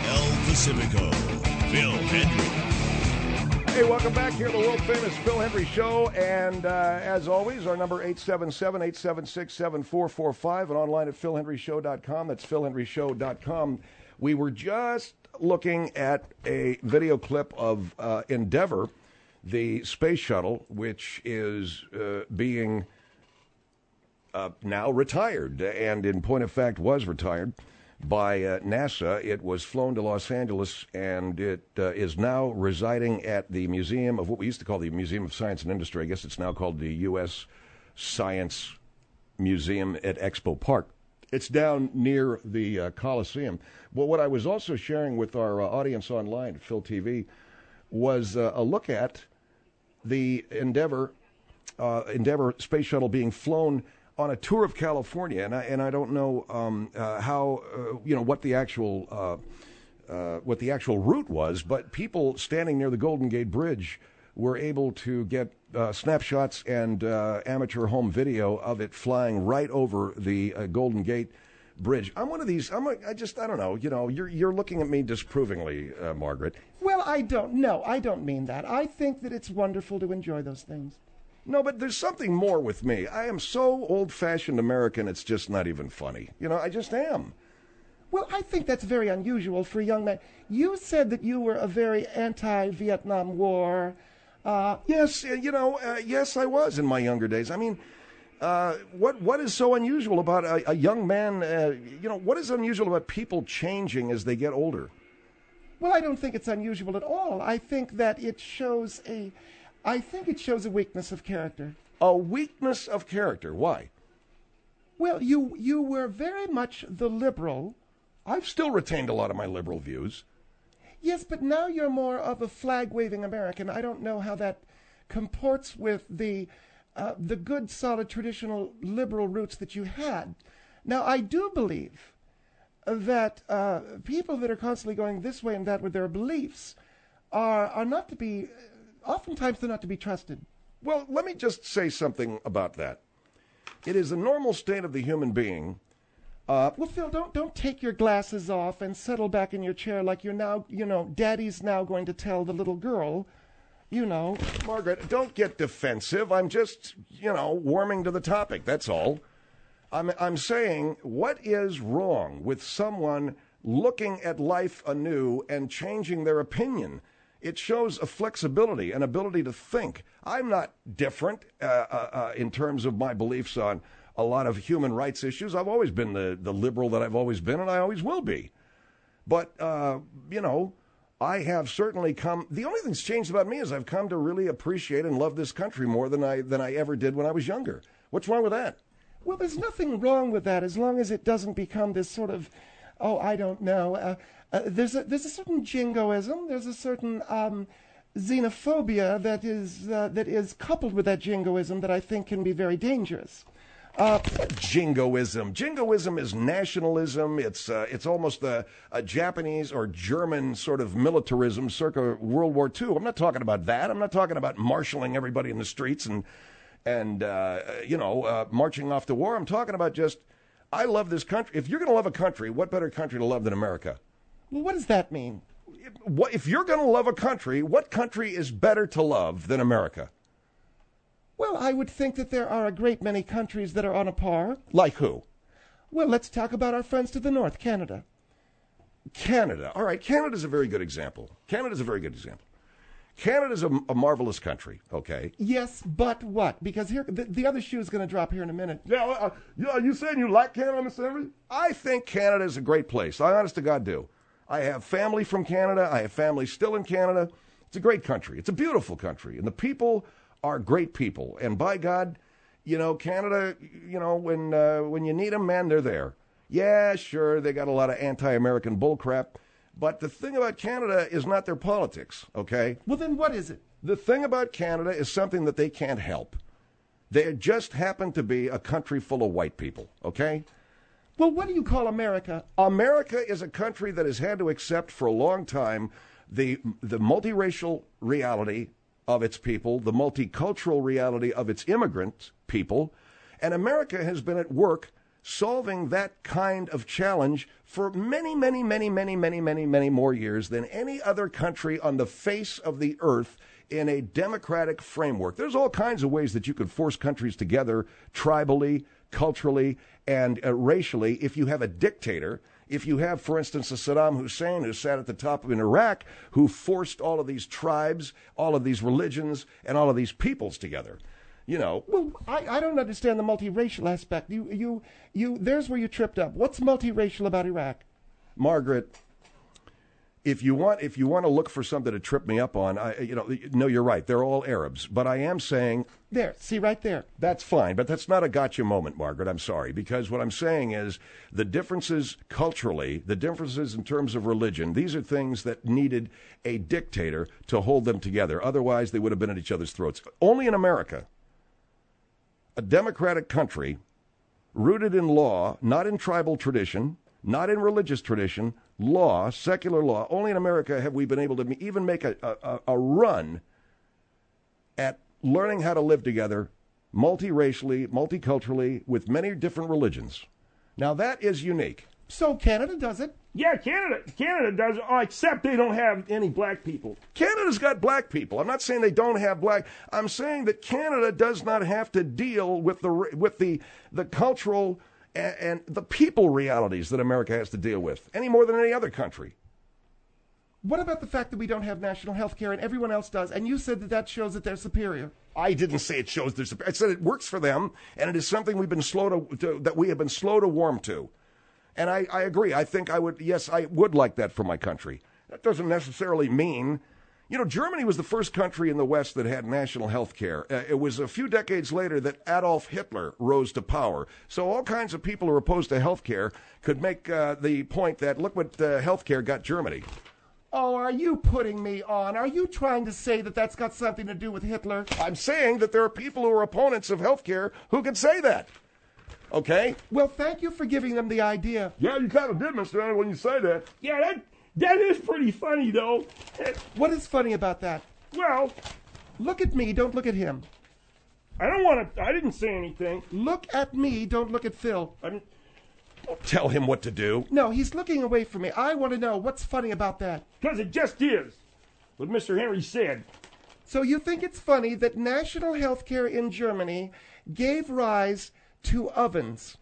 El Pacifico, Phil Hendry. Hey, welcome back here to the world-famous Phil Hendry Show. And as always, our number 877-876-7445 and online at philhendryshow.com. That's philhendryshow.com. We were just looking at a video clip of Endeavour, the space shuttle, which is being now retired, and in point of fact was retired by NASA. It was flown to Los Angeles, and it is now residing at the museum of what we used to call the Museum of Science and Industry. I guess it's now called the U.S. Science Museum at Expo Park. It's down near the Coliseum. Well, what I was also sharing with our audience online at Phil TV was a look at the Endeavour space shuttle being flown on a tour of California, and I don't know how what the actual route was, but people standing near the Golden Gate Bridge were able to get snapshots and amateur home video of it flying right over the Golden Gate Bridge. I'm one of these. I don't know. You're looking at me disapprovingly, Margaret. Well, I don't mean that. I think that it's wonderful to enjoy those things. No, but there's something more with me. I am so old-fashioned American, it's just not even funny. I just am. Well, I think that's very unusual for a young man. You said that you were a very anti-Vietnam War. Yes, yes, I was in my younger days. I mean, what is so unusual about a young man? What is unusual about people changing as they get older? Well, I don't think it's unusual at all. I think that it shows a weakness of character. A weakness of character? Why? Well, you were very much the liberal. I've still retained a lot of my liberal views. Yes, but now you're more of a flag-waving American. I don't know how that comports with the good, solid, traditional liberal roots that you had. Now, I do believe that people that are constantly going this way and that with their beliefs are not to be... Oftentimes, they're not to be trusted. Well, let me just say something about that. It is a normal state of the human being. Well, Phil, don't take your glasses off and settle back in your chair like you're now, Daddy's now going to tell the little girl, Margaret, don't get defensive. I'm just, warming to the topic. That's all. I'm saying, what is wrong with someone looking at life anew and changing their opinion? It shows a flexibility, an ability to think. I'm not different in terms of my beliefs on a lot of human rights issues. I've always been the liberal that I've always been, and I always will be. But, I have certainly come... The only thing that's changed about me is I've come to really appreciate and love this country more than I ever did when I was younger. What's wrong with that? Well, there's nothing wrong with that as long as it doesn't become this sort of, I don't know... There's a certain jingoism. There's a certain xenophobia that is coupled with that jingoism that I think can be very dangerous. Jingoism is nationalism. It's almost a Japanese or German sort of militarism circa World War II. I'm not talking about that. I'm not talking about marshaling everybody in the streets and marching off to war. I'm talking about just, I love this country. If you're going to love a country, what better country to love than America? Well, what does that mean? If you're going to love a country, what country is better to love than America? Well, I would think that there are a great many countries that are on a par. Like who? Well, let's talk about our friends to the north, Canada. Canada. All right, Canada's a very good example. Canada's a marvelous country, okay? Yes, but what? Because here, the other shoe is going to drop here in a minute. Yeah, are you saying you like Canada, Mr. Henry? I think Canada is a great place. I honest to God do. I have family from Canada. I have family still in Canada. It's a great country. It's a beautiful country. And the people are great people. And by God, Canada, when you need them, man, they're there. Yeah, sure, they got a lot of anti-American bullcrap. But the thing about Canada is not their politics, okay? Well, then what is it? The thing about Canada is something that they can't help. They just happen to be a country full of white people, okay? Well, what do you call America? America is a country that has had to accept for a long time the multiracial reality of its people, the multicultural reality of its immigrant people, and America has been at work solving that kind of challenge for many, many, many, many, many, many, many more years than any other country on the face of the earth in a democratic framework. There's all kinds of ways that you could force countries together tribally, culturally, and racially if you have a dictator. If you have, for instance, a Saddam Hussein who sat at the top of Iraq, who forced all of these tribes, all of these religions, and all of these peoples together. You know. Well, I don't understand the multiracial aspect. There's where you tripped up. What's multiracial about Iraq? Margaret, if you want to look for something to trip me up on, no, you're right. They're all Arabs, but I am saying there. See right there. That's fine, but that's not a gotcha moment, Margaret. I'm sorry, because what I'm saying is the differences culturally, the differences in terms of religion. These are things that needed a dictator to hold them together. Otherwise, they would have been at each other's throats. Only in America, a democratic country, rooted in law, not in tribal tradition, not in religious tradition, law, secular law. Only in America have we been able to even make a run at learning how to live together multiracially, multiculturally, with many different religions. Now, that is unique. So Canada does it. Yeah, Canada does, except they don't have any black people. Canada's got black people. I'm not saying they don't have black. I'm saying that Canada does not have to deal with the cultural and the people realities that America has to deal with any more than any other country. What about the fact that we don't have national health care and everyone else does? And you said that shows that they're superior. I didn't say it shows they're superior. I said it works for them, and it is something we have been slow to warm to. And I agree. I think I would like that for my country. That doesn't necessarily mean, Germany was the first country in the West that had national health care. It was a few decades later that Adolf Hitler rose to power. So all kinds of people who are opposed to health care could make the point that look what health care got Germany. Oh, are you putting me on? Are you trying to say that that's got something to do with Hitler? I'm saying that there are people who are opponents of health care who can say that. Okay? Well, thank you for giving them the idea. Yeah, you kind of did, Mr. Anna, when you say that. Yeah, that is pretty funny, though. What is funny about that? Well, look at me, don't look at him. I didn't say anything. Look at me, don't look at Phil. Don't tell him what to do. No, he's looking away from me. I want to know what's funny about that. Because it just is what Mr. Henry said. So you think it's funny that national health care in Germany gave rise to ovens?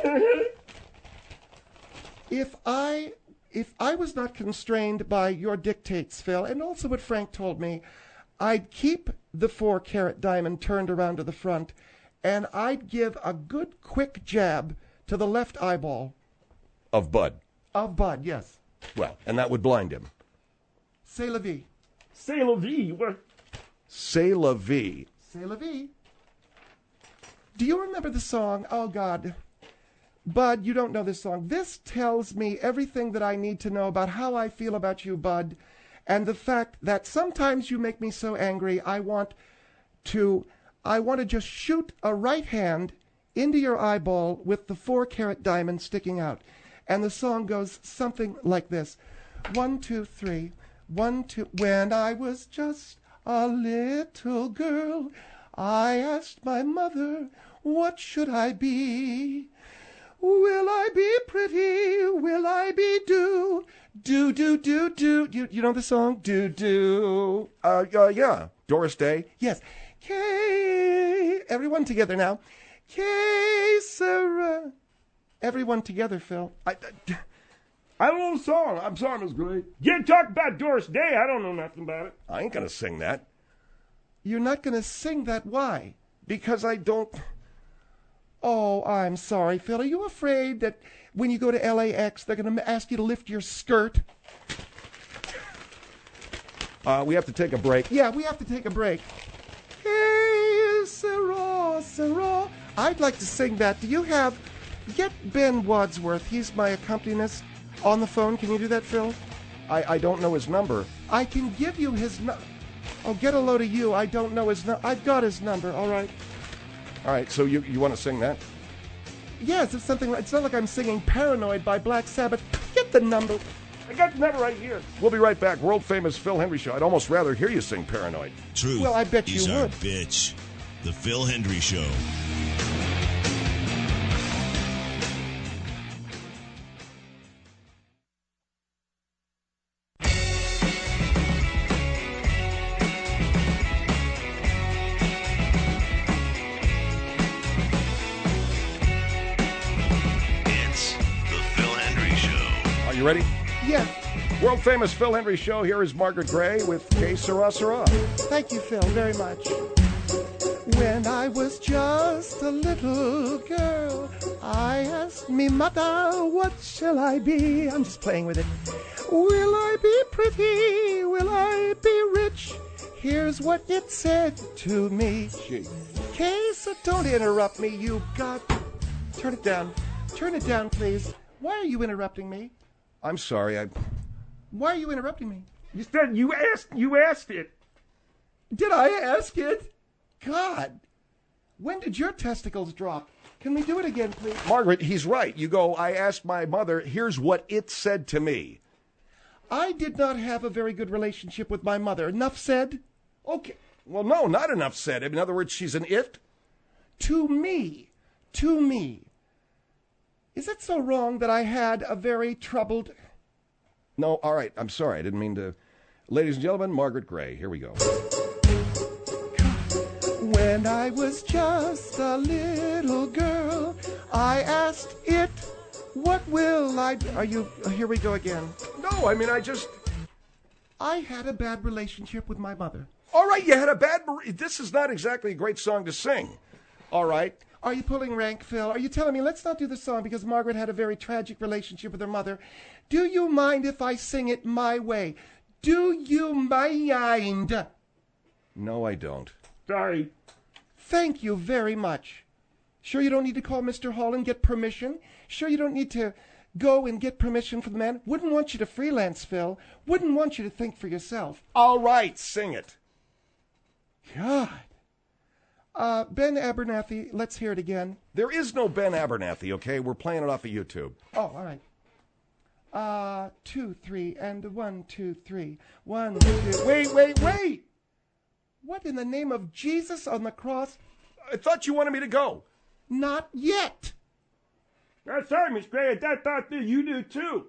If I was not constrained by your dictates, Phil, and also what Frank told me, I'd keep the 4-carat diamond turned around to the front, and I'd give a good quick jab to the left eyeball. Of Bud. Of Bud, yes. Well, and that would blind him. C'est la vie. C'est la vie. What? C'est la vie. C'est la vie. Do you remember the song? Oh, God. Bud, you don't know this song. This tells me everything that I need to know about how I feel about you, Bud, and the fact that sometimes you make me so angry, I want to just shoot a right hand into your eyeball with the 4-carat diamond sticking out. And the song goes something like this. 1, 2, 3. 1, 2. When I was just a little girl, I asked my mother, what should I be? Will I be pretty? Will I be do? Do, do, do, do. You know the song? Do, do. Yeah. Doris Day? Yes. K. Everyone together now. K. Sarah. Everyone together, Phil. I don't know the song. I'm sorry, Miss Gray. You talk about Doris Day. I don't know nothing about it. I ain't going to sing that. You're not going to sing that. Why? Because I don't... Oh, I'm sorry, Phil. Are you afraid that when you go to LAX, they're going to ask you to lift your skirt? We have to take a break. Yeah, we have to take a break. Hey, Sarah, Sarah. I'd like to sing that. Do you have... Get Ben Wadsworth. He's my accompanist on the phone. Can you do that, Phil? I don't know his number. I can give you his number. Oh, get a load of you. I don't know his number. I've got his number, all right? All right, so you want to sing that? Yes, it's something. It's not like I'm singing Paranoid by Black Sabbath. Get the number. I got the number right here. We'll be right back. World famous Phil Hendrie Show. I'd almost rather hear you sing Paranoid. Truth. Well, I bet is you our would. bitch. The Phil Hendrie Show. ready? Yes. World famous Phil Hendry Show. Here is Margaret Gray with Que Sera Sera. Thank you, Phil, very much. When I was just a little girl, I asked me mother, what shall I be? I'm just playing with it. Will I be pretty? Will I be rich? Here's what it said to me. Case, don't interrupt me, you got... Turn it down. Turn it down, please. Why are you interrupting me? I'm sorry, Why are you interrupting me? You said you asked it. Did I ask it? God. When did your testicles drop? Can we do it again, please? Margaret, he's right. You go, I asked my mother, here's what it said to me. I did not have a very good relationship with my mother. Enough said? Okay. Well, no, not enough said. In other words, she's an it? To me. To me. Is it so wrong that I had a very troubled... No, all right. I'm sorry. I didn't mean to. Ladies and gentlemen, Margaret Gray. Here we go. When I was just a little girl, I asked it, what will I do? Here we go again. No, I mean, I had a bad relationship with my mother. All right, you had a bad... This is not exactly a great song to sing. All right. Are you pulling rank, Phil? Are you telling me let's not do the song because Margaret had a very tragic relationship with her mother? Do you mind if I sing it my way? Do you mind? No, I don't. Sorry. Thank you very much. Sure you don't need to call Mr. Hall and get permission? Sure you don't need to go and get permission from the man? Wouldn't want you to freelance, Phil. Wouldn't want you to think for yourself. All right, sing it. God. Ben Abernathy, let's hear it again. There is no Ben Abernathy, okay? We're playing it off of YouTube. Oh, all right. 2, 3, and 1, 2, 3. 1, 2. Wait. What in the name of Jesus on the cross? I thought you wanted me to go. Not yet. Sorry, Miss Gray. I thought that you do too.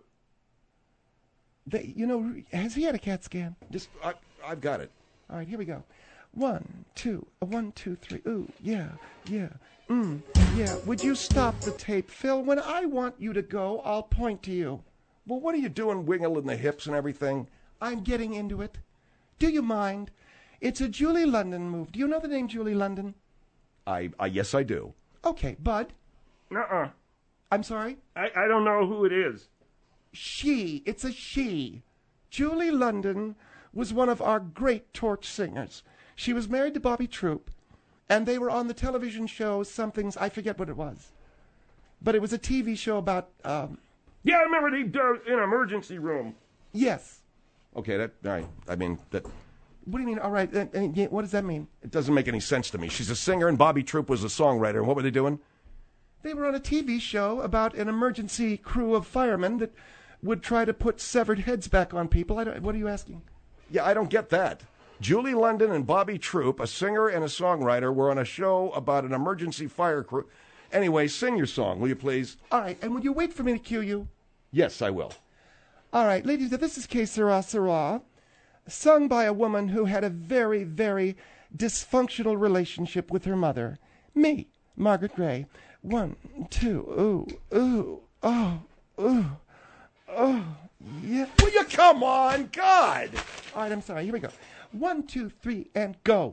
Has he had a CAT scan? I've got it. All right, here we go. 1, 2, 1, 2, 3. Ooh, yeah. Yeah. Would you stop the tape, Phil? When I want you to go, I'll point to you. Well, what are you doing, wiggling the hips and everything? I'm getting into it. Do you mind? It's a Julie London move. Do you know the name Julie London? Yes, I do. Okay, Bud. Uh-uh. I'm sorry? I don't know who it is. She. It's a she. Julie London was one of our great torch singers. She was married to Bobby Troop, and they were on the television show Something's... I forget what it was. But it was a TV show about... Yeah, I remember they did an emergency room. Yes. Okay, all right. I mean, that... What do you mean, all right? What does that mean? It doesn't make any sense to me. She's a singer, and Bobby Troop was a songwriter. And what were they doing? They were on a TV show about an emergency crew of firemen that would try to put severed heads back on people. What are you asking? Yeah, I don't get that. Julie London and Bobby Troop, a singer and a songwriter, were on a show about an emergency fire crew. Anyway, sing your song, will you please? All right, and would you wait for me to cue you? Yes, I will. All right, ladies, this is Que Sera Sera, sung by a woman who had a very, very dysfunctional relationship with her mother. Me, Margaret Gray. 1, 2, ooh, oh, yeah. Will you come on, God? All right, I'm sorry. Here we go. 1, 2, 3, and go.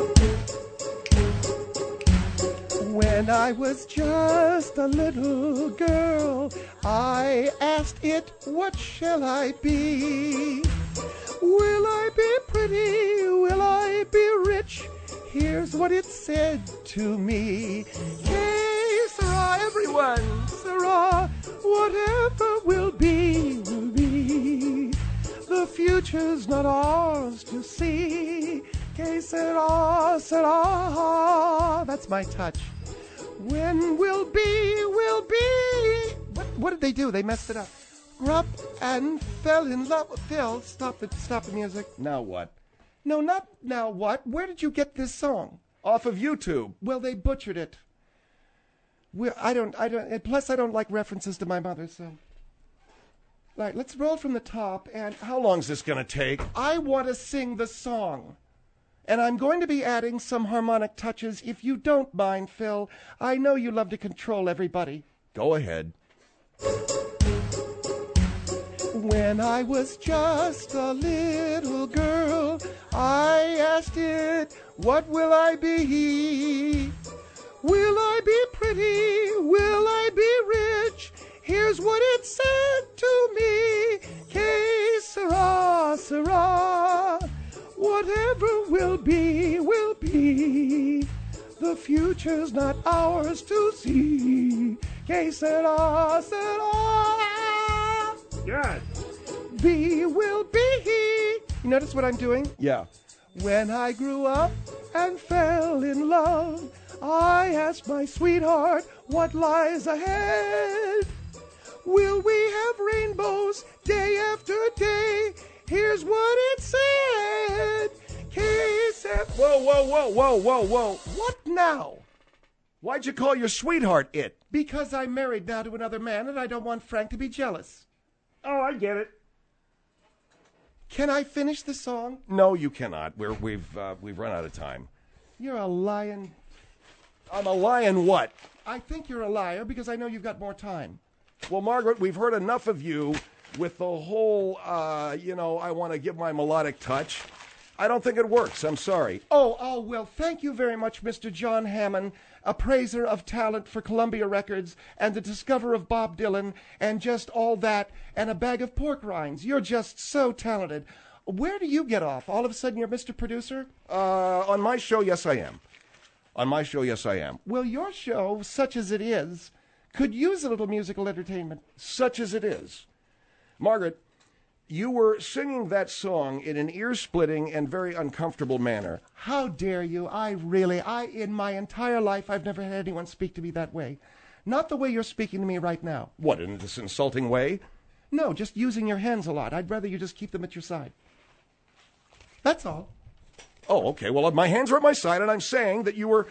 When I was just a little girl, I asked it, what shall I be? Will I be pretty? Will I be rich? Here's what it said to me. Hey, Sarah, everyone, Sarah, whatever will be, will be. The future's not ours to see. Que sera, sera. That's my touch. When will be, will be. What did they do? They messed it up. Grew and fell in love. Phil, stop the music. Now what? No, not now what. Where did you get this song? Off of YouTube. Well, they butchered it. I don't, and plus I don't like references to my mother, so. Right, let's roll from the top, and How long's this going to take? I want to sing the song. And I'm going to be adding some harmonic touches, if you don't mind, Phil. I know you love to control everybody. Go ahead. When I was just a little girl, I asked it, what will I be? Will I be pretty? Will I be rich? Here's what it said to me. Que sera, sera. Whatever will be, will be. The future's not ours to see. Que sera, sera. Good. Be will be. You notice what I'm doing? Yeah. When I grew up and fell in love, I asked my sweetheart what lies ahead. Will we have rainbows day after day? Here's what it said. Whoa, whoa, whoa, whoa, whoa, whoa. What now? Why'd you call your sweetheart it? Because I'm married now to another man and I don't want Frank to be jealous. Oh, I get it. Can I finish the song? No, you cannot. We've run out of time. You're a lion. I'm a lion what? I think you're a liar because I know you've got more time. Well, Margaret, we've heard enough of you with the whole, I want to give my melodic touch. I don't think it works. I'm sorry. Oh, well, thank you very much, Mr. John Hammond, appraiser of talent for Columbia Records and the discoverer of Bob Dylan and just all that and a bag of pork rinds. You're just so talented. Where do you get off? All of a sudden you're Mr. Producer? On my show, yes, I am. On my show, yes, I am. Well, your show, such as it is, could use a little musical entertainment. Such as it is. Margaret, you were singing that song in an ear-splitting and very uncomfortable manner. How dare you? In my entire life, I've never had anyone speak to me that way. Not the way you're speaking to me right now. What, in this insulting way? No, just using your hands a lot. I'd rather you just keep them at your side. That's all. Oh, okay. Well, my hands are at my side, and I'm saying that you were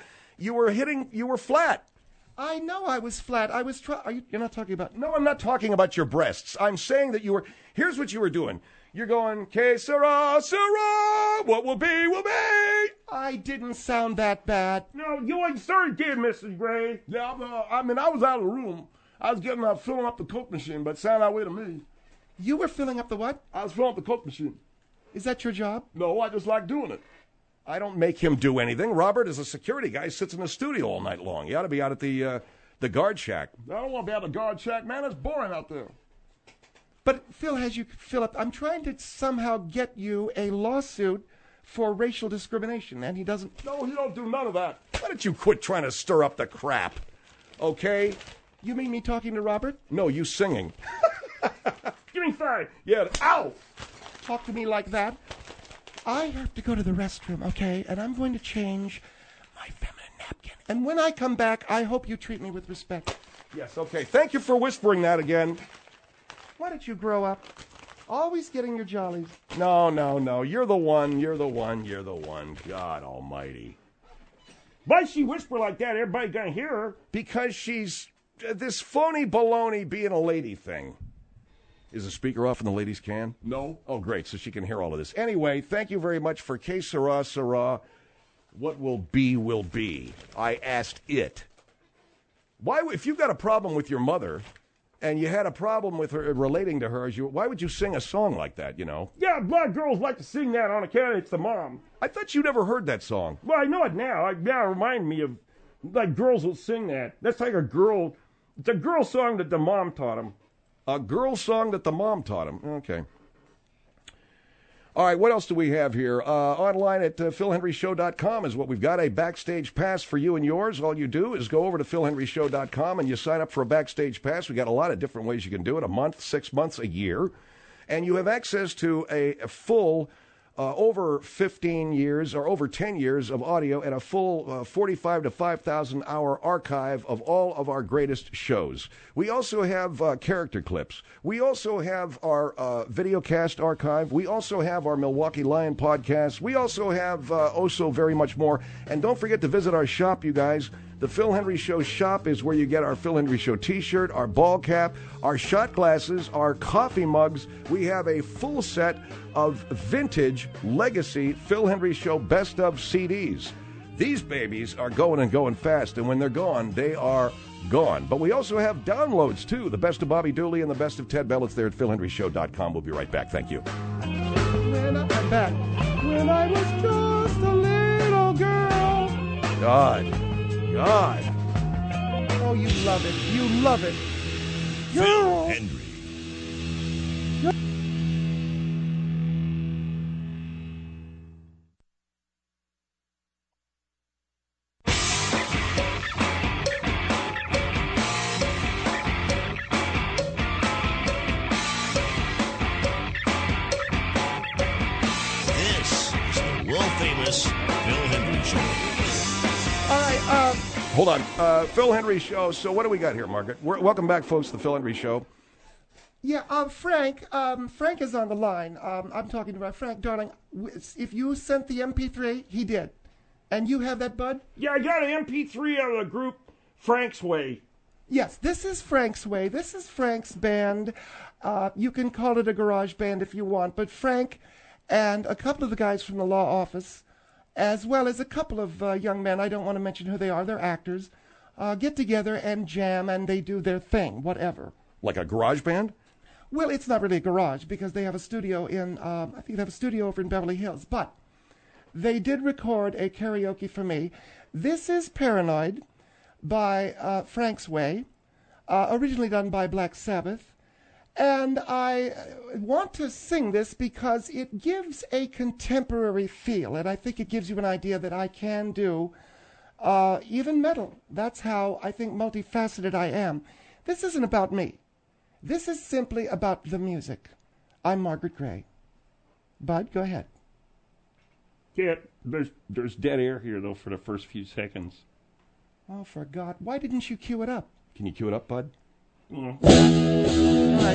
flat. I know I was flat. I was you're not talking about... No, I'm not talking about your breasts. I'm saying that you were... Here's what you were doing. You're going, que sera, sera, what will be, will be. I didn't sound that bad. No, you ain't sorry did, Mrs. Gray. Yeah, I was out of the room. I was filling up the Coke machine, but it sounded that way to me. You were filling up the what? I was filling up the Coke machine. Is that your job? No, I just like doing it. I don't make him do anything. Robert is a security guy, sits in the studio all night long. He ought to be out at the guard shack. I don't want to be out at the guard shack, man. It's boring out there. But Philip, I'm trying to somehow get you a lawsuit for racial discrimination, and he doesn't... No, he don't do none of that. Why don't you quit trying to stir up the crap, okay? You mean me talking to Robert? No, you singing. Give me 5. Yeah, ow! Talk to me like that? I have to go to the restroom, okay? And I'm going to change my feminine napkin. And when I come back, I hope you treat me with respect. Yes, okay. Thank you for whispering that again. Why don't you grow up? Always getting your jollies. No. You're the one. God almighty. Why'd she whisper like that? Everybody gonna hear her. Because she's this phony baloney being a lady thing. Is the speaker off in the ladies' can? No. Oh, great. So she can hear all of this. Anyway, thank you very much for Que Sera, Sera. What will be, will be. I asked it. Why, if you've got a problem with your mother and you had a problem with her relating to her, why would you sing a song like that, you know? Yeah, a lot of girls like to sing that on account it's the mom. I thought you never heard that song. Well, I know it now. It remind me of, like, girls will sing that. That's like it's a girl song that the mom taught them. A girl song that the mom taught him. Okay. All right, what else do we have here? Online at PhilHenryShow.com is what we've got. A backstage pass for you and yours. All you do is go over to PhilHenryShow.com and you sign up for a backstage pass. We've got a lot of different ways you can do it. A month, 6 months, a year. And you have access to a full over 15 years or over 10 years of audio and a full 45 to 5,000 hour archive of all of our greatest shows. We also have character clips. We also have our videocast archive. We also have our Milwaukee Lion podcast. We also have so very much more. And don't forget to visit our shop, you guys. The Phil Henry Show shop is where you get our Phil Henry Show t-shirt, our ball cap, our shot glasses, our coffee mugs. We have a full set of vintage legacy Phil Henry Show best of CDs. These babies are going and going fast, and when they're gone, they are gone. But we also have downloads, too. The best of Bobby Dooley and the best of Ted Bell. It's there at PhilHenryShow.com. We'll be right back. Thank you. I'm back. When I was just a little girl. God. Oh, you love it. You love it. Phil Hendry. This is the world-famous Phil Hendry Show. All right, Hold on. Phil Hendry Show. So what do we got here, Margaret? Welcome back, folks, to the Phil Hendry Show. yeah, Frank. Frank is on the line. I'm talking about Frank, darling. If you sent the MP3, he did. And you have that, bud? Yeah, I got an MP3 of the group Frank's Way. Yes, this is Frank's Way. This is Frank's band. You can call it a garage band if you want, but Frank and a couple of the guys from the law office, as well as a couple of young men, I don't want to mention who they are, they're actors, get together and jam, and they do their thing, whatever. Like a garage band? Well, it's not really a garage because they have a studio in, I think they have a studio over in Beverly Hills, but they did record a karaoke for me. This is Paranoid by Frank's Way, originally done by Black Sabbath. And I want to sing this because it gives a contemporary feel, and I think it gives you an idea that I can do even metal. That's how I think multifaceted I am. This isn't about me. This is simply about the music. I'm Margaret Gray. Bud, go ahead. Yeah, there's dead air here, though, for the first few seconds. Oh, for God. Why didn't you cue it up? Can you cue it up, Bud? All right.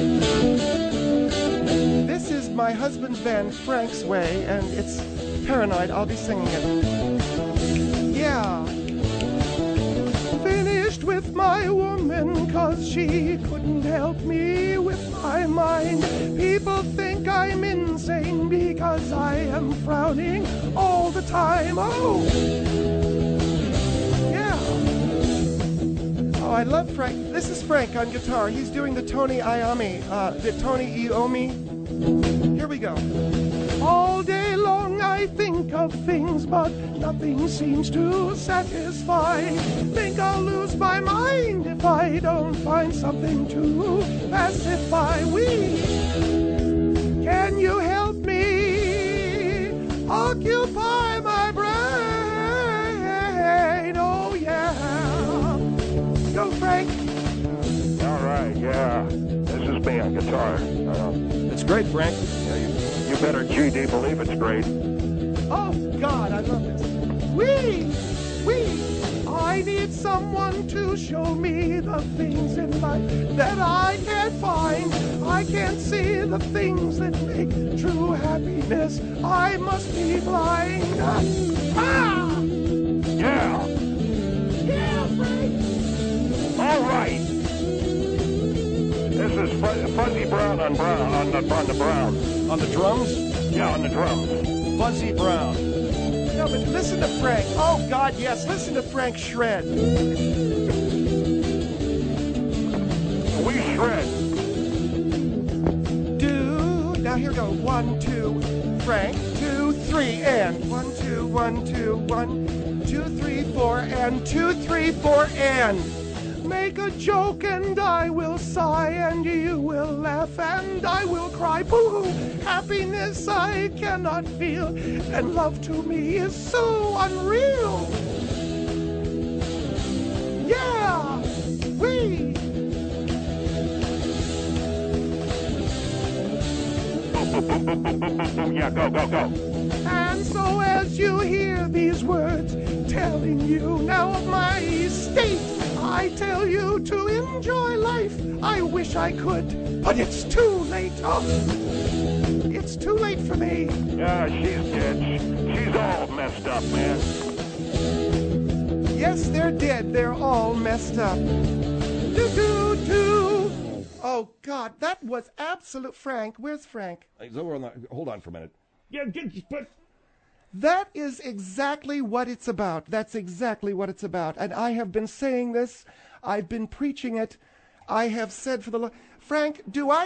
This is my husband's band, Frank's Way, and it's Paranoid. I'll be singing it. Yeah. Finished with my woman, 'cause she couldn't help me with my mind. People think I'm insane because I am frowning all the time. Oh! Oh, I love Frank. This is Frank on guitar. He's doing the Tony Iommi, the Tony Iommi. Here we go. All day long I think of things, but nothing seems to satisfy. Think I'll lose my mind if I don't find something to pacify. Can you help me occupy my brain? Oh, yeah. Go, Frank. All right, yeah. This is me on guitar. It's great, Frank. You better GD believe it's great. Oh, God, I love this. I need someone to show me the things in life that I can't find. I can't see the things that make true happiness. I must be blind. Ah! Yeah. Yeah, Frank. All right. This is Fuzzy Brown on the Brown. On the drums? Yeah, on the drums. Fuzzy Brown. No, but listen to Frank. Oh, God, yes. Listen to Frank shred. We shred. Now here we go. 1, 2, Frank. 2, 3, and 1, 2, 1, 2, 1, 2, 3, 4, and 2, 3, 4, and. Make a joke and I will sigh and you will laugh and I will cry. Boo-hoo! Happiness I cannot feel and love to me is so unreal. Yeah! Yeah, go. And so as you hear these words telling you now of my state, I tell you to enjoy life. I wish I could, but it's too late. Oh, it's too late for me. Yeah, she's dead. She's all messed up, man. Yes, they're dead. They're all messed up. Do. Oh, God, that was absolute. Frank, where's Frank? He's over on the. Hold on for a minute. Yeah, but That is exactly what it's about. That's exactly what it's about. And I have been saying this. I've been preaching it. I have said for the Frank,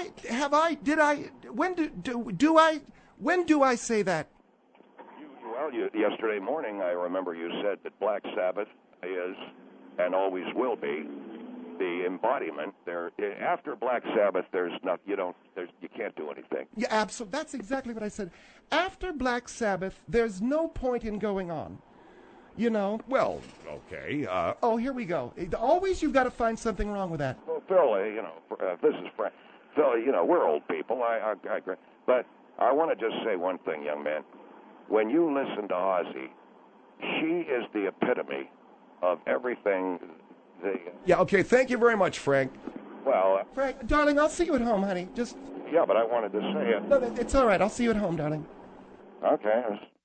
when do I say that? Yesterday morning, I remember you said that Black Sabbath is and always will be the embodiment. After Black Sabbath, there's not. You can't do anything. Yeah, absolutely. That's exactly what I said. After Black Sabbath, there's no point in going on. You know. Well, okay. Oh, here we go. Always, you've got to find something wrong with that. Well, Phil, this is Frank. Phil, we're old people. I agree. But I want to just say one thing, young man. When you listen to Ozzy, she is the epitome of everything. Yeah, okay, thank you very much, Frank. Well... Frank, darling, I'll see you at home, honey. Just... Yeah, but I wanted to say it. No, it's all right. I'll see you at home, darling. Okay.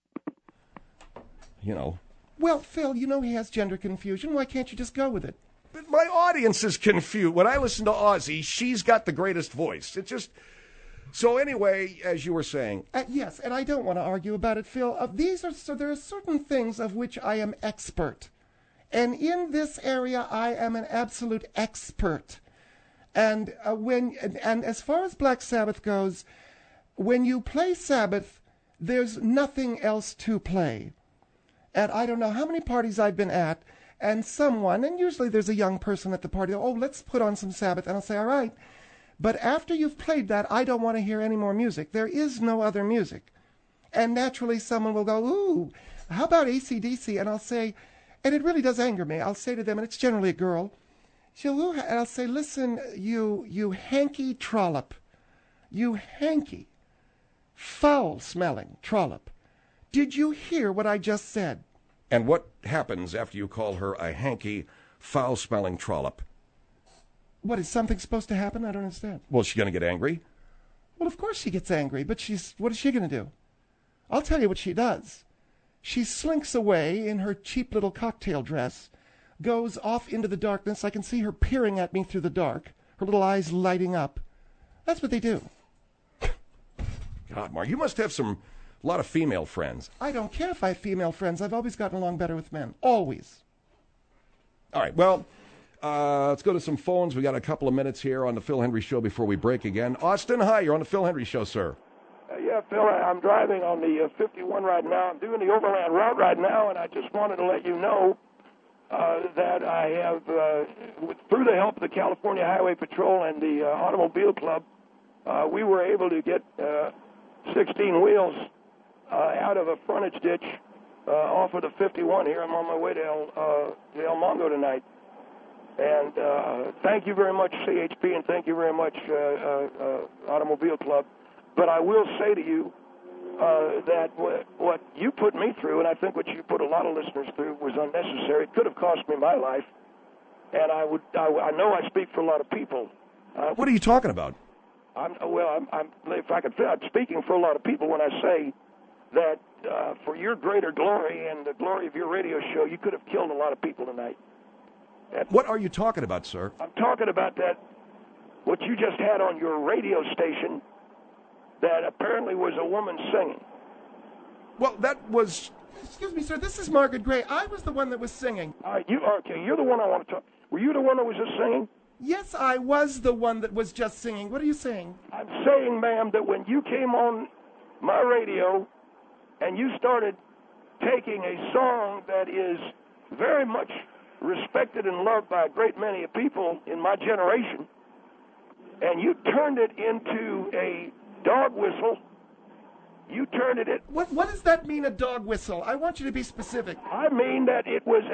Well, Phil, he has gender confusion. Why can't you just go with it? But my audience is confused. When I listen to Ozzy, she's got the greatest voice. It's just... So anyway, as you were saying... yes, and I don't want to argue about it, Phil. There are certain things of which I am expert. And in this area, I am an absolute expert. And as far as Black Sabbath goes, when you play Sabbath, there's nothing else to play. And I don't know how many parties I've been at, and usually there's a young person at the party, let's put on some Sabbath. And I'll say, all right. But after you've played that, I don't want to hear any more music. There is no other music. And naturally someone will go, ooh, how about AC/DC? And I'll say, and it really does anger me. I'll say to them, and it's generally a girl, and I'll say, listen, you hanky trollop, you hanky, foul-smelling trollop. Did you hear what I just said? And what happens after you call her a hanky, foul-smelling trollop? What, is something supposed to happen? I don't understand. Well, is she going to get angry? Well, of course she gets angry, but what is she going to do? I'll tell you what she does. She slinks away in her cheap little cocktail dress, goes off into the darkness. I can see her peering at me through the dark, her little eyes lighting up. That's what they do. God, Mark, you must have a lot of female friends. I don't care if I have female friends. I've always gotten along better with men. Always. All right, well... let's go to some phones. We got a couple of minutes here on the Phil Hendrie Show before we break again. Austin, hi, you're on the Phil Hendrie Show, sir. Yeah, Phil, I'm driving on the 51 right now. I'm doing the overland route right now, and I just wanted to let you know that I have, through the help of the California Highway Patrol and the Automobile Club, we were able to get 16 wheels out of a frontage ditch off of the 51 here. I'm on my way to El Mongo tonight. And thank you very much, CHP, and thank you very much, Automobile Club. But I will say to you that what you put me through, and I think what you put a lot of listeners through, was unnecessary. It could have cost me my life. And I know I speak for a lot of people. What are you talking about? I'm speaking for a lot of people when I say that for your greater glory and the glory of your radio show, you could have killed a lot of people tonight. What are you talking about, sir? I'm talking about what you just had on your radio station that apparently was a woman singing. Well, that was... Excuse me, sir, this is Margaret Gray. I was the one that was singing. You're the one I want to talk... Were you the one that was just singing? Yes, I was the one that was just singing. What are you saying? I'm saying, ma'am, that when you came on my radio and you started taking a song that is very much respected and loved by a great many people in my generation, and you turned it into a dog whistle. You turned it... What does that mean, a dog whistle? I want you to be specific. I mean that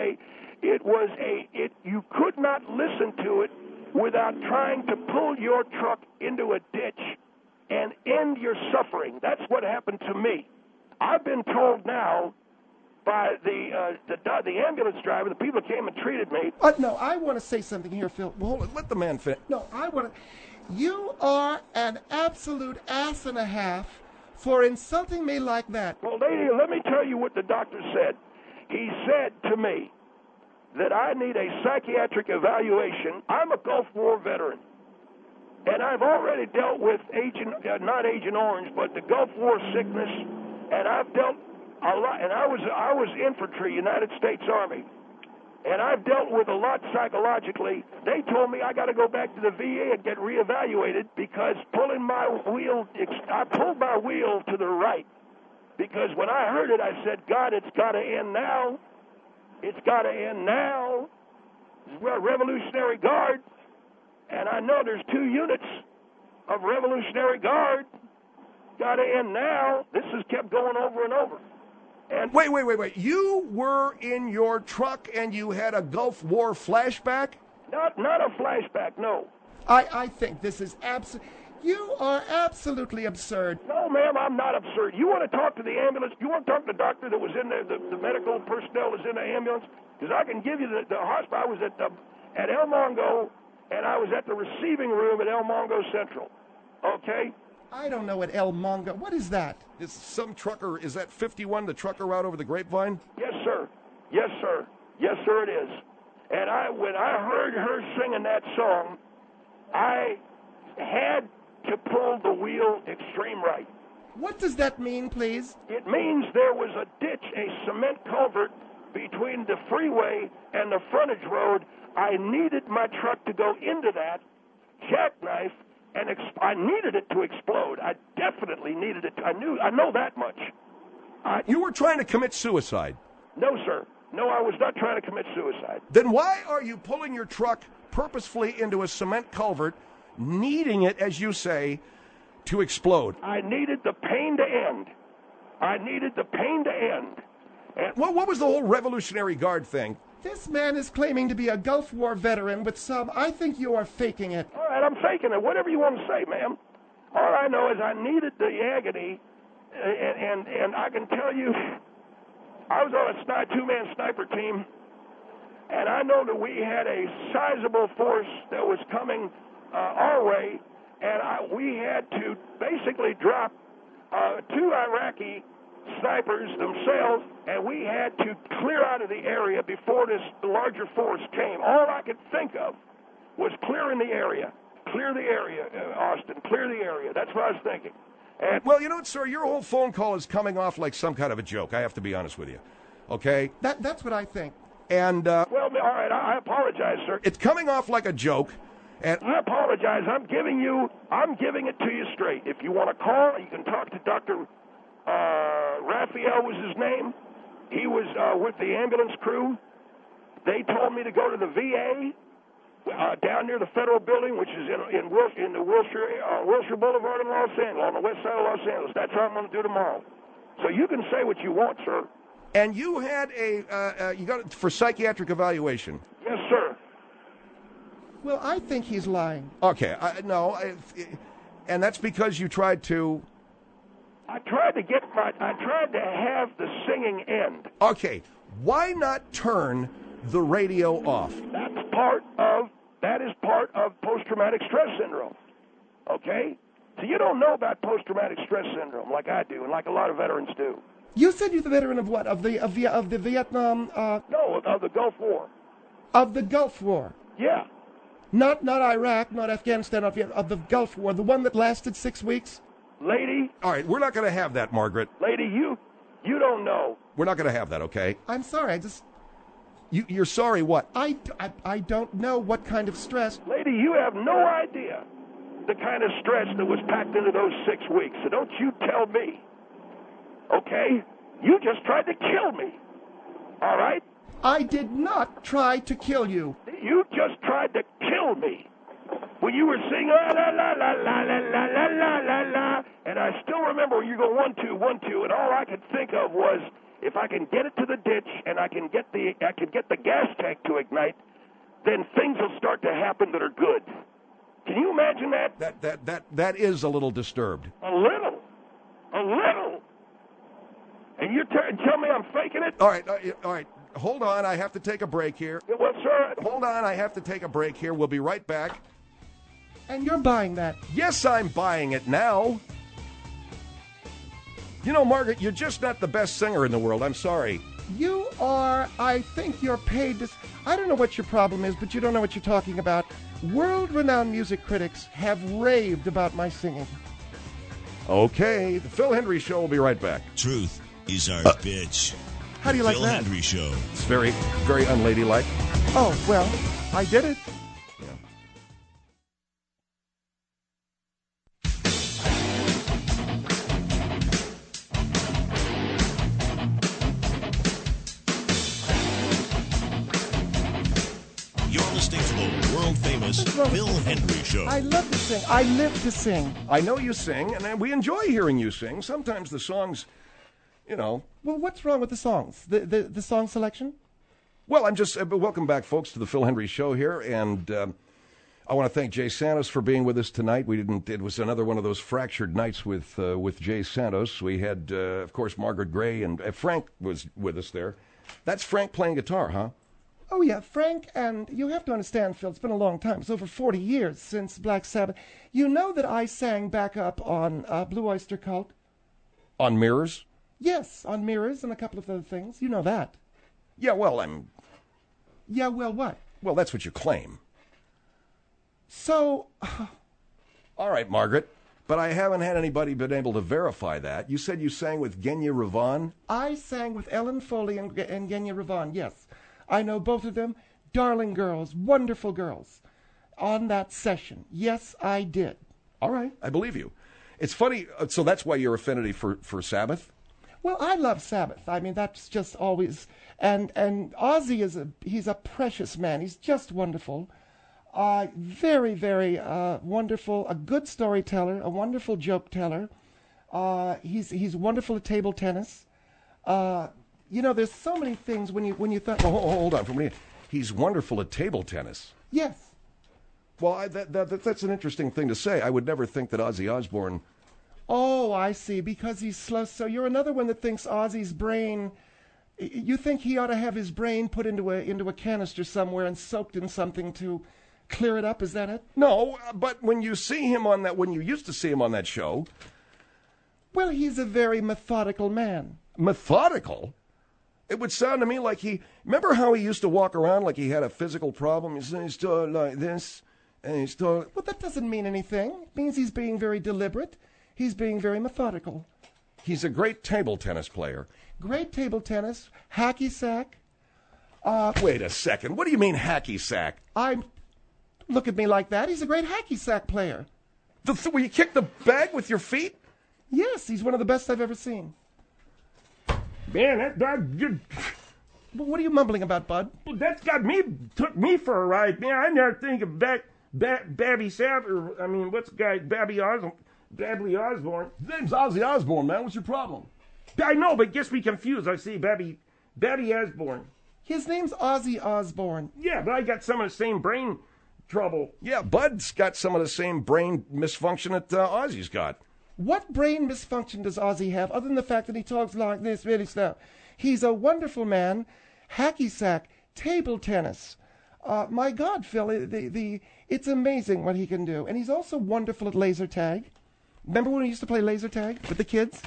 you could not listen to it without trying to pull your truck into a ditch and end your suffering. That's what happened to me. I've been told now by the ambulance driver, the people that came and treated me... No, I want to say something here, Phil. Well, hold on, let the man finish. No, I want to... You are an absolute ass and a half for insulting me like that. Well, lady, let me tell you what the doctor said. He said to me that I need a psychiatric evaluation. I'm a Gulf War veteran, and I've already dealt with not Agent Orange, but the Gulf War sickness, and I've dealt a lot, and I was infantry, United States Army, and I've dealt with a lot psychologically. They told me I got to go back to the VA and get reevaluated because I pulled my wheel to the right. Because when I heard it, I said, God, it's got to end now. It's got to end now. We're a Revolutionary Guard, and I know there's 2 units of Revolutionary Guard. Got to end now. This has kept going over and over. And Wait. You were in your truck and you had a Gulf War flashback? Not a flashback, no. I think this is you are absolutely absurd. No, ma'am, I'm not absurd. You want to talk to the ambulance? You want to talk to the doctor that was in there, the medical personnel was in the ambulance? Because I can give you the hospital. I was at El Mongo, and I was at the receiving room at El Mongo Central. Okay? I don't know what El Mongo. What is that? Is some trucker, is that 51, the trucker route over the Grapevine? Yes, sir. Yes, sir. Yes, sir, it is. And when I heard her singing that song, I had to pull the wheel extreme right. What does that mean, please? It means there was a ditch, a cement culvert between the freeway and the frontage road. I needed my truck to go into that jackknife, and I needed it to explode. I definitely needed it. I know that much. You were trying to commit suicide? No, sir. No, I was not trying to commit suicide. Then why are you pulling your truck purposefully into a cement culvert, needing it, as you say, to explode? I needed the pain to end. And what was the whole Revolutionary Guard thing? This man is claiming to be a Gulf War veteran with some. I think you are faking it. All right, I'm faking it. Whatever you want to say, ma'am. All I know is I needed the agony, and I can tell you, I was on a 2-man sniper team, and I know that we had a sizable force that was coming our way, and we had to basically drop 2 Iraqi snipers themselves, and we had to clear out of the area before this larger force came. All I could think of was clearing the area. Clear the area, Austin. Clear the area. That's what I was thinking. And well, you know what, sir? Your whole phone call is coming off like some kind of a joke. I have to be honest with you. Okay? That's what I think. And well, all right. I apologize, sir. It's coming off like a joke. And I apologize. I'm giving it to you straight. If you want to call, you can talk to Dr. Raphael was his name. He was with the ambulance crew. They told me to go to the VA down near the federal building, which is in the Wilshire Boulevard in Los Angeles, on the west side of Los Angeles. That's what I'm going to do tomorrow. So you can say what you want, sir. And you had you got it for psychiatric evaluation. Yes, sir. Well, I think he's lying. Okay, and that's because you tried to. I tried to have the singing end. Okay, why not turn the radio off? That is part of post-traumatic stress syndrome. Okay? So you don't know about post-traumatic stress syndrome like I do and like a lot of veterans do. You said you're the veteran of what? Of the Vietnam? No, of the Gulf War. Of the Gulf War? Yeah. Not Iraq, not Afghanistan, of the Gulf War, the one that lasted 6 weeks? Lady. All right, we're not going to have that, Margaret. Lady, you don't know. We're not going to have that, okay? I'm sorry, You're sorry what? I don't know what kind of stress. Lady, you have no idea the kind of stress that was packed into those 6 weeks. So don't you tell me. Okay? You just tried to kill me. All right? I did not try to kill you. You just tried to kill me. When you were singing la la la la la la la la la la la, and I still remember when you go 1 2 1 2, and all I could think of was if I can get it to the ditch and I can get the gas tank to ignite, then things will start to happen that are good. Can you imagine that? That is a little disturbed. A little. And you tell me I'm faking it? All right. Hold on, I have to take a break here. Well, sir. Hold on, I have to take a break here. We'll be right back. And you're buying that? Yes, I'm buying it now. You know, Margaret, you're just not the best singer in the world. I'm sorry. You are. I think you're paid to. I don't know what your problem is, but you don't know what you're talking about. World-renowned music critics have raved about my singing. Okay, the Phil Hendry Show will be right back. Truth is our bitch. How do you like Phil that? Hendry Show. It's very, very unladylike. Oh, well, I did it. You're listening to the world-famous Phil Hendry Show. I love to sing. I live to sing. I know you sing, and we enjoy hearing you sing. Sometimes the songs, you know. Well, what's wrong with the songs? The song selection? Well, I'm just welcome back, folks, to the Phil Hendry Show here, and I want to thank Jay Santos for being with us tonight. It was another one of those fractured nights with Jay Santos. We had, of course, Margaret Gray, and Frank was with us there. That's Frank playing guitar, huh? Oh, yeah, Frank, and you have to understand, Phil, it's been a long time. It's over 40 years since Black Sabbath. You know that I sang back up on Blue Oyster Cult? On Mirrors? Yes, on Mirrors and a couple of other things. You know that. Yeah, well, Yeah, well, what? well, that's what you claim. So, All right, Margaret, but I haven't had anybody been able to verify that. You said you sang with Genya Ravon? I sang with Ellen Foley and Genya Ravon, yes. I know both of them. Darling girls, wonderful girls. On that session. Yes, I did. All right, I believe you. It's funny, so that's why your affinity for Sabbath? Well, I love Sabbath. I mean, that's just always... And Ozzy he's a precious man. He's just wonderful. Very, very wonderful. A good storyteller, a wonderful joke teller. He's wonderful at table tennis. You know, there's so many things when you thought... Oh, hold on for a minute. He's wonderful at table tennis. Yes. Well, that's an interesting thing to say. I would never think that Ozzy Osbourne... Oh, I see. Because he's slow. So you're another one that thinks Ozzy's brain... You think he ought to have his brain put into a canister somewhere and soaked in something to clear it up? Is that it? No, but when you used to see him on that show... Well, he's a very methodical man. Methodical? It would sound to me like remember how he used to walk around like he had a physical problem? He's talking like this, and he's talking... Well, that doesn't mean anything. It means he's being very deliberate. He's being very methodical. He's a great table tennis player. Great table tennis, hacky sack. Wait a second. What do you mean hacky sack? Look at me like that. He's a great hacky sack player. Where you kick the bag with your feet? Yes, he's one of the best I've ever seen. Man, What are you mumbling about, Bud? that's took me for a ride, man. I never think of Babby Sabbath. I mean, what's the guy? Babby Osborne. His name's Ozzy Osbourne, man. What's your problem? I know, but it gets me confused. I see Babby Osborne. His name's Ozzy Osbourne. Yeah, but I got some of the same brain trouble. Yeah, Bud's got some of the same brain misfunction that Ozzy's got. What brain misfunction does Ozzy have, other than the fact that he talks like this, really stuff? He's a wonderful man, hacky sack, table tennis. My God, Phil, it's amazing what he can do. And he's also wonderful at laser tag. Remember when we used to play laser tag with the kids?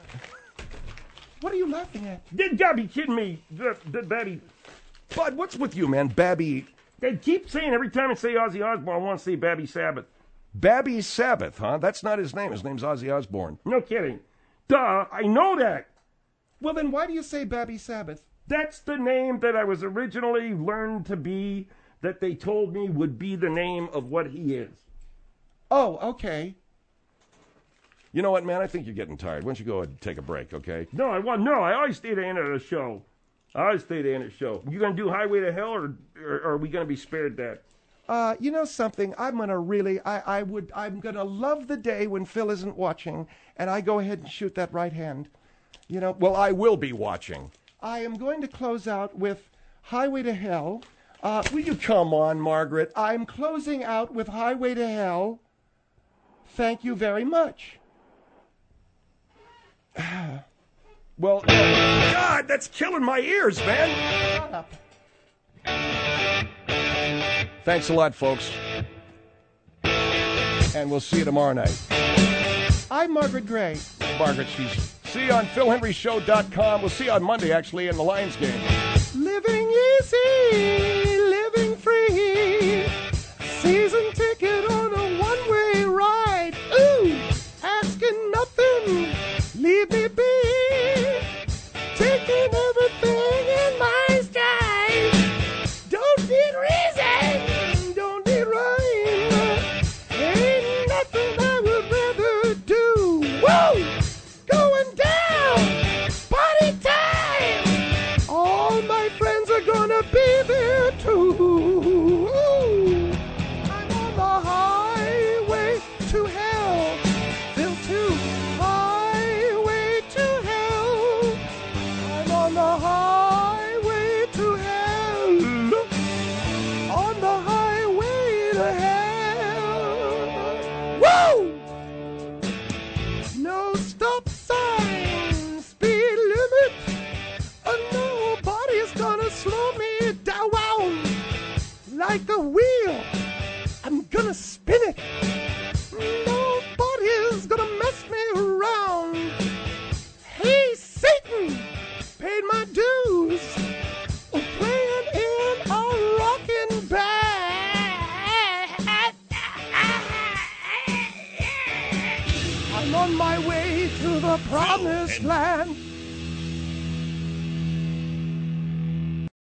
What are you laughing at? You gotta be kidding me, Babby. Bud, what's with you, man? Babby They keep saying every time I say Ozzy Osbourne, I want to say Babby Sabbath. Babby Sabbath, huh? That's not his name. His name's Ozzy Osbourne. No kidding. Duh, I know that. Well, then why do you say Babby Sabbath? That's the name that I was originally learned to be, that they told me would be the name of what he is. Oh, okay. You know what, man? I think you're getting tired. Why don't you go ahead and take a break, okay? No, I always stay to the end of the show. You gonna do Highway to Hell, or are we gonna be spared that? You know something? I'm gonna love the day when Phil isn't watching, and I go ahead and shoot that right hand. You know. Well, I will be watching. I am going to close out with Highway to Hell. Will you come on, Margaret? I'm closing out with Highway to Hell. Thank you very much. Well, God, that's killing my ears, man. Shut up. Thanks a lot, folks. And we'll see you tomorrow night. I'm Margaret Gray. Margaret, see you on PhilHenryShow.com. We'll see you on Monday, actually, in the Lions game. Living easy, living free. Season ticket on a one-way ride. Ooh, asking nothing, leave me be. gonna spin it. Nobody's gonna mess me around. Hey, Satan, paid my dues. Playing in a rocking band. I'm on my way to the promised land.